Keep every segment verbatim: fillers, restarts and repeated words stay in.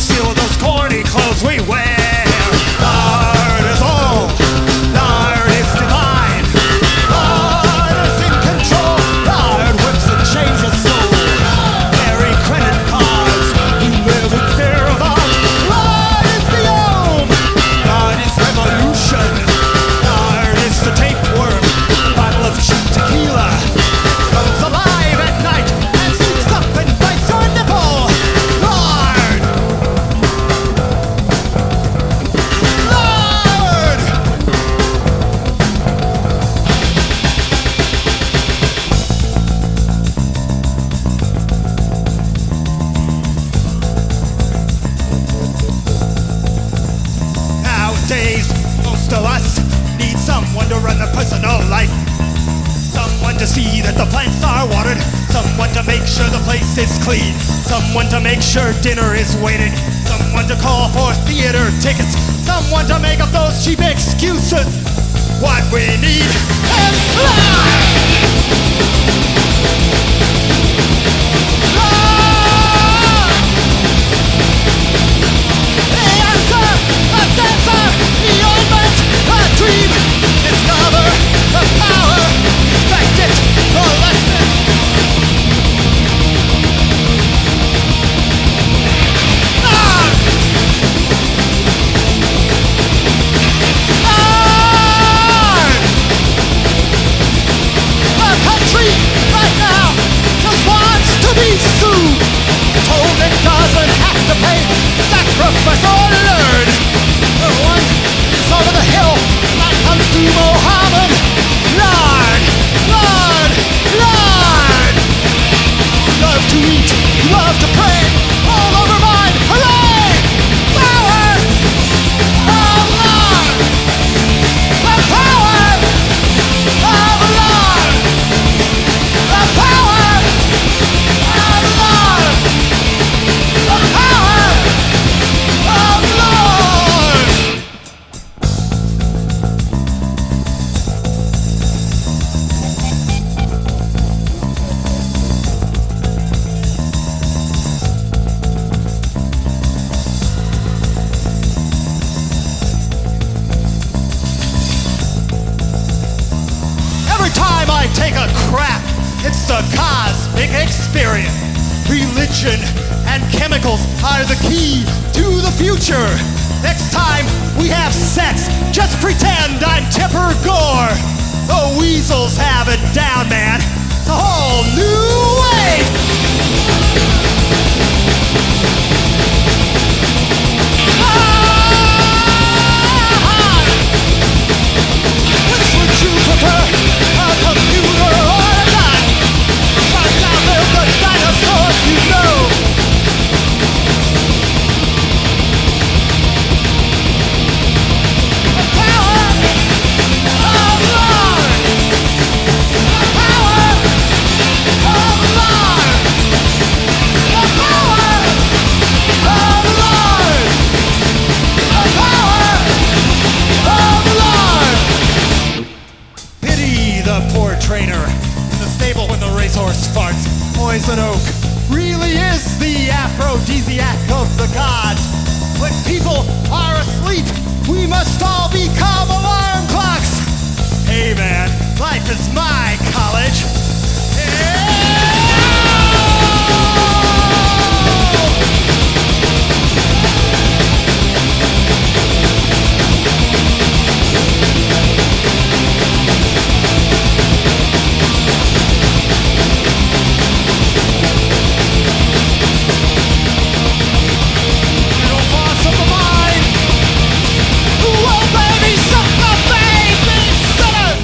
conceal those corny clothes we wear. Lard is all, lard is divine. Lard is in control, lard whips and changes soul. Carry credit cards, we live in fear of art. Lard is the old, lard is revolution. Lard is the tapeworm, bottle of cheap tequila. Comes alive at night and sneaks up and bites your nipple. Lard! Lard! Nowadays, most of us need someone to run their personal life. Someone to see that the plants are watered. Someone to make sure the place is clean. Someone to make sure dinner is waiting. Someone to call for theater tickets. Someone to make up those cheap excuses. What we need is love! Love! The answer, a dancer, the ointment, a dream. Discover the power, respect it, the lesson. Love! Love! The country right now just wants to be sued. Told it doesn't have to pay, sacrifice or learn. The one is over the hill, that comes to Mohammed. Lord, Lord, Lord. Love to eat, love to pray, all over mine, hooray! Power of love! The power of love! The power of love! The power of love! Every time I take a crap, it's a cosmic experience. Religion and chemicals are the key to the future. Next time we have sex, just pretend I'm Tipper Gore. The weasels have it down, man. It's a whole new way. Ah! Which would you prefer, a computer or a gun? Right now live the dinosaurs you know. The power of love! The power of love! The power of love! The power of love! Pity the poor trainer in the stable when the racehorse farts. Poison oak really is the aphrodisiac of the gods. When people are asleep, we must all become alarm clocks. Hey man, life is my college. Yeah! Little boss of the mind. Whoa, baby, suck my baby, sinner.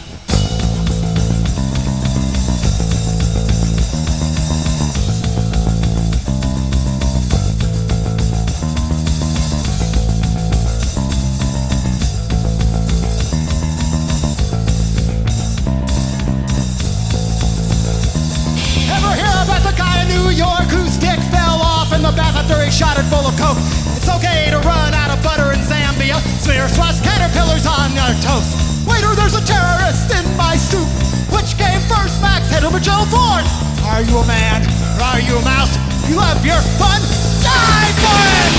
Ever hear about the guy in New York whose dick fell off in the bath after he shot it full of coke? It's okay to run out of butter in Zambia. Smear swats caterpillars on your toast. Waiter, there's a terrorist in my soup. Which came first, Max Head or Joe Ford? Are you a man or are you a mouse? You have your fun, die for it!